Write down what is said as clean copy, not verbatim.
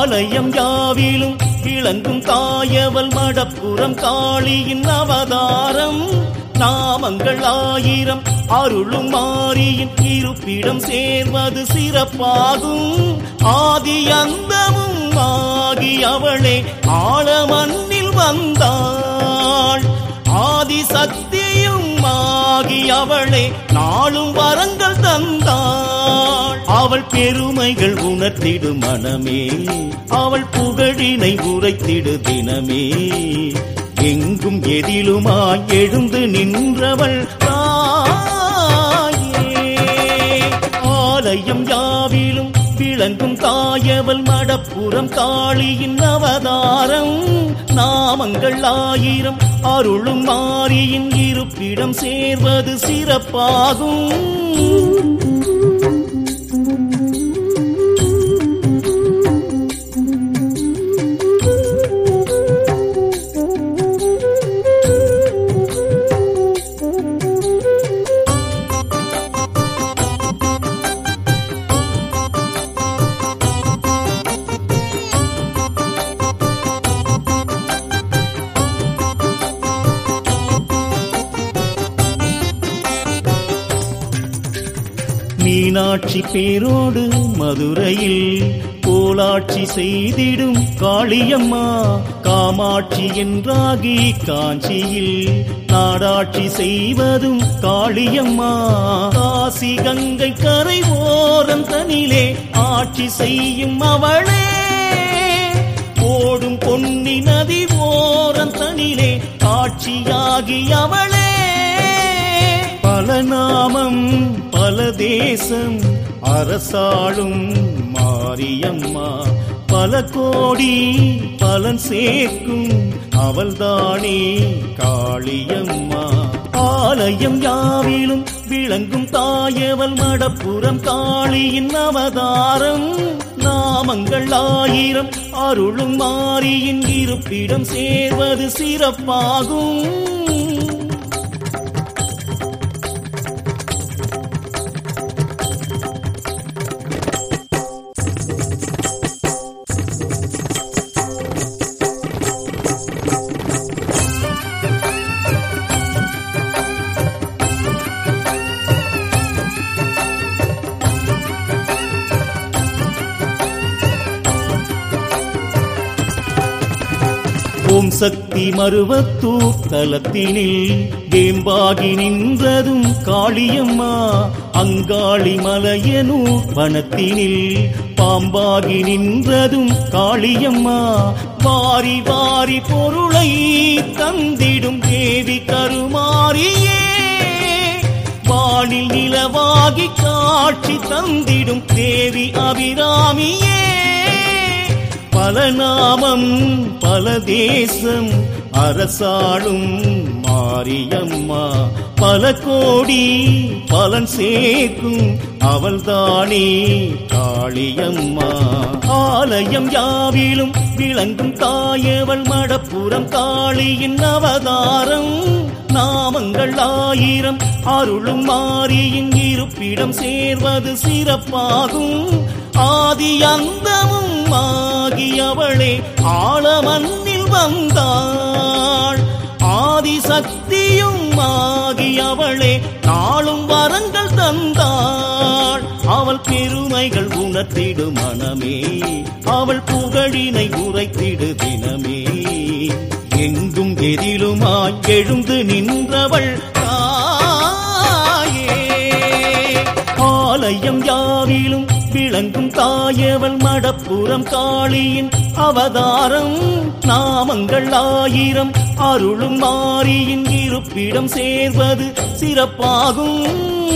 ஆலயம் யாவிலும் விளங்கும் தாயவள் மடப்புறம் காளியின் அவதாரம். நாமங்கள் 1000 அருளும் மாரியின் இருப்பிடம் சேர்வது சிறப்பாகும். ஆதி அந்தமும் ஆகி அவளே ஆழமண்ணில் வந்தாள். ஆதி சக்தியும் ஆகி அவளே நாளும் வரங்கள் தந்தாள். அவள் பெருமைகள் உணர்த்திடு மனமே, அவள் புகழினை உரைத்திடு தினமே. எங்கும் எதிலுமாய் எழுந்து நின்றவள் தாயே. ஆலயம் யாவிலும் விளங்கும் தாயவள் மடப்புறம் காளியின் அவதாரம். நாமங்கள் 1000 அருளும் மாரியின் இருப்பிடம் சேர்வது சிறப்பாகும். மீனாட்சி பேரோடு மதுரையில் கோலாட்சி செய்திடும் காளியம்மா. காமாட்சி என்றாகி காஞ்சியில் நாடாட்சி செய்வதும் காளியம்மா. காசி கங்கை கரை ஓரம் தனிலே ஆட்சி செய்யும் அவளே. ஓடும் பொன்னி நதி ஓரம் தனிலே காட்சியாகி அவளே. பல நாமம் பல தேசம் அரசாளும் மாரியம்மா. பல கோடி பலன் சேர்க்கும் அவள்தானே காளியம்மா. ஆலயம் யாவிலும் விளங்கும் தாயவள் மடப்புறம் காளியின் அவதாரம். நாமங்கள் 1000 அருளும் மாரியின் இருப்பிடம் சேர்வது சிறப்பாகும். ஓம் சக்தி மருவத்தூர் தலத்தினில் வேம்பாகி நின்றதும் காளியம்மா. அங்காளி மலையனூர் வனத்தினில் பாம்பாகி நின்றதும் காளியம்மா. வாரி வாரி பொருளை தந்திடும் தேவி கருமாரியே. வானில் நிலவாகி காட்சி தந்திடும் தேவி அபிராமியே. பல நாமம் பல தேசம் அரசாளும் மாரியம்மா. பல கோடி பலன் சேர்க்கும் அவள்தானே காளியம்மா. ஆலயம் யாவிலும் விளங்கும் தாயவள் மடப்புறம் காளியின் அவதாரம். நாமங்கள் 1000 அருளும் மாரியின் இருப்பிடம் சேர்வது சிறப்பாகும். ஆதி அந்தமும் ஆகி அவளே ஆழமண்ணில் வந்தாள். ஆதி சக்தியும் ஆகி அவளே நாளும் வரங்கள் தந்தாள். அவள் பெருமைகள் உணர்த்திடு மனமே, அவள் புகழினை உரைத்திடு தினமே. எங்கும் எதிலுமாய் எழுந்து நின்றவள் தாயே. ஆலயம் யாவிலும் விளங்கும் தாயவள் மடப்புறம் காளியின் அவதாரம். நாமங்கள் 1000 அருளும் மாரியின் இருப்பிடம் சேர்வது சிறப்பாகும்.